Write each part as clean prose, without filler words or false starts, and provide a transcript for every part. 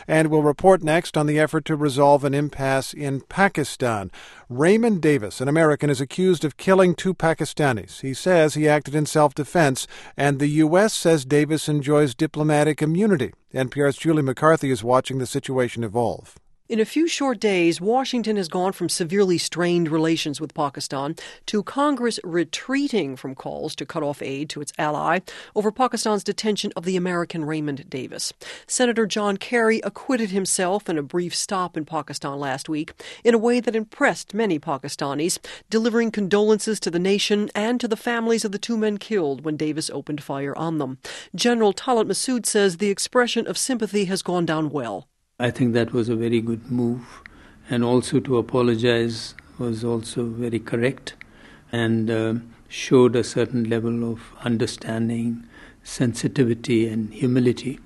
And we'll report next on the effort to resolve an impasse in Pakistan. Raymond Davis, an American, is accused of killing 2 Pakistanis. He says he acted in self-defense, and the U.S. says Davis enjoys diplomatic immunity. NPR's Julie McCarthy is watching the situation evolve. In a few short days, Washington has gone from severely strained relations with Pakistan to Congress retreating from calls to cut off aid to its ally over Pakistan's detention of the American Raymond Davis. Senator John Kerry acquitted himself in a brief stop in Pakistan last week in a way that impressed many Pakistanis, delivering condolences to the nation and to the families of the 2 men killed when Davis opened fire on them. General Talat Massoud says the expression of sympathy has gone down well. I think that was a very good move, and also to apologize was also very correct and showed a certain level of understanding, sensitivity and humility.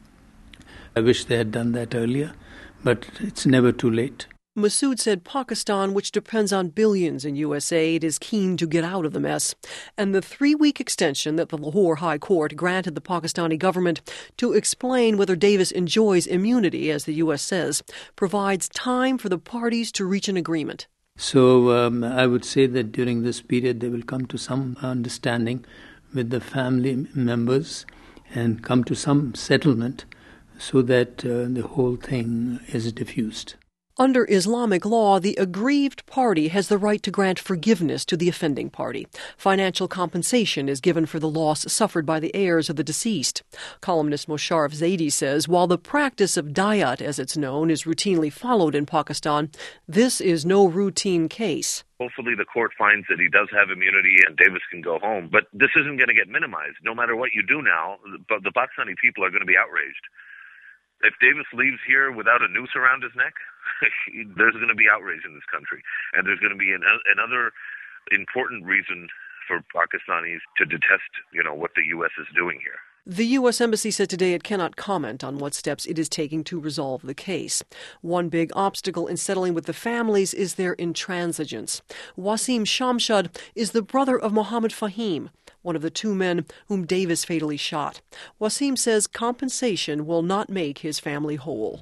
I wish they had done that earlier, but it's never too late. Massoud said Pakistan, which depends on billions in U.S. aid, is keen to get out of the mess. And the 3-week extension that the Lahore High Court granted the Pakistani government to explain whether Davis enjoys immunity, as the U.S. says, provides time for the parties to reach an agreement. So I would say that during this period they will come to some understanding with the family members and come to some settlement so that the whole thing is diffused. Under Islamic law, the aggrieved party has the right to grant forgiveness to the offending party. Financial compensation is given for the loss suffered by the heirs of the deceased. Columnist Mosharraf Zaidi says while the practice of dayat, as it's known, is routinely followed in Pakistan, this is no routine case. Hopefully the court finds that he does have immunity and Davis can go home. But this isn't going to get minimized. No matter what you do now, the Pakistani people are going to be outraged. If Davis leaves here without a noose around his neck, there's going to be outrage in this country. And there's going to be another important reason for Pakistanis to detest, what the U.S. is doing here. The U.S. Embassy said today it cannot comment on what steps it is taking to resolve the case. One big obstacle in settling with the families is their intransigence. Wasim Shamshad is the brother of Mohammed Fahim, one of the 2 men whom Davis fatally shot. Wasim says compensation will not make his family whole.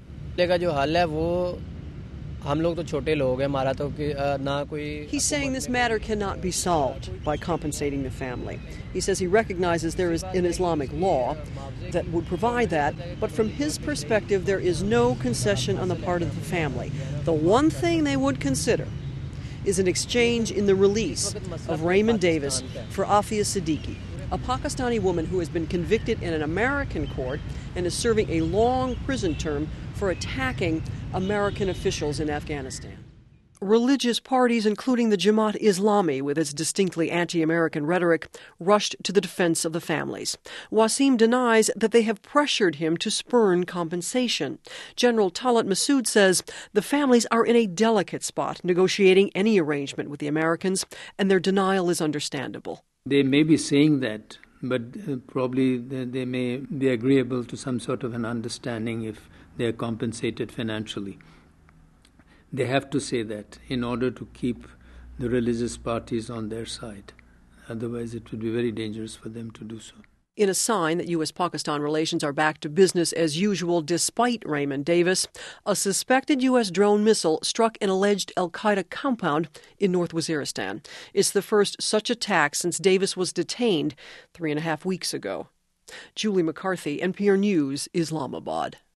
He's saying this matter cannot be solved by compensating the family. He says he recognizes there is an Islamic law that would provide that, but from his perspective, there is no concession on the part of the family. The one thing they would consider is an exchange in the release of Raymond Davis for Afia Siddiqui, a Pakistani woman who has been convicted in an American court and is serving a long prison term for attacking American officials in Afghanistan. Religious parties, including the Jamaat Islami, with its distinctly anti-American rhetoric, rushed to the defense of the families. Wasim denies that they have pressured him to spurn compensation. General Talat Massoud says the families are in a delicate spot negotiating any arrangement with the Americans, and their denial is understandable. They may be saying that, but probably they may be agreeable to some sort of an understanding if they are compensated financially. They have to say that in order to keep the religious parties on their side. Otherwise, it would be very dangerous for them to do so. In a sign that U.S.-Pakistan relations are back to business as usual despite Raymond Davis, a suspected U.S. drone missile struck an alleged al-Qaeda compound in North Waziristan. It's the first such attack since Davis was detained 3.5 weeks ago. Julie McCarthy, NPR News, Islamabad.